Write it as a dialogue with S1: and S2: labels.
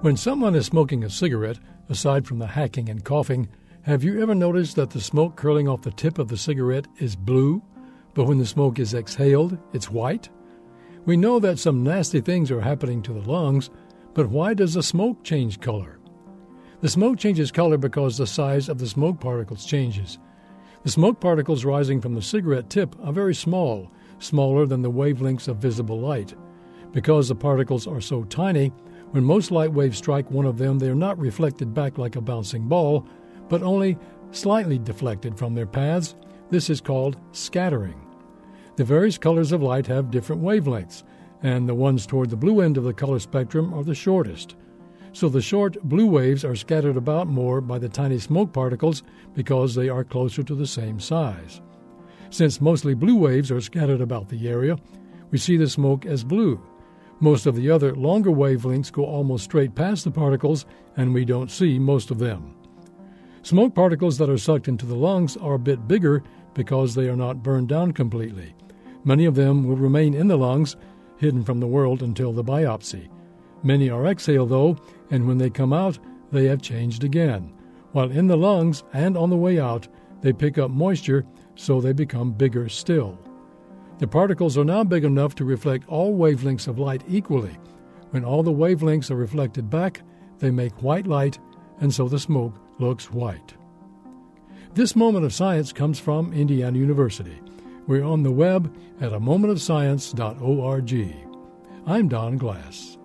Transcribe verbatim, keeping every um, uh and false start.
S1: When someone is smoking a cigarette, aside from the hacking and coughing, have you ever noticed that the smoke curling off the tip of the cigarette is blue, but when the smoke is exhaled, it's white? We know that some nasty things are happening to the lungs, but why does the smoke change color? The smoke changes color because the size of the smoke particles changes. The smoke particles rising from the cigarette tip are very small, smaller than the wavelengths of visible light. Because the particles are so tiny, when most light waves strike one of them, they are not reflected back like a bouncing ball, but only slightly deflected from their paths. This is called scattering. The various colors of light have different wavelengths, and the ones toward the blue end of the color spectrum are the shortest. So the short blue waves are scattered about more by the tiny smoke particles because they are closer to the same size. Since mostly blue waves are scattered about the area, we see the smoke as blue. Most of the other longer wavelengths go almost straight past the particles, and we don't see most of them. Smoke particles that are sucked into the lungs are a bit bigger because they are not burned down completely. Many of them will remain in the lungs, hidden from the world until the biopsy. Many are exhaled, though, and when they come out, they have changed again. While in the lungs and on the way out, they pick up moisture, so they become bigger still. The particles are now big enough to reflect all wavelengths of light equally. When all the wavelengths are reflected back, they make white light, and so the smoke looks white. This Moment of Science comes from Indiana University. We're on the web at a moment of science dot org. I'm Don Glass.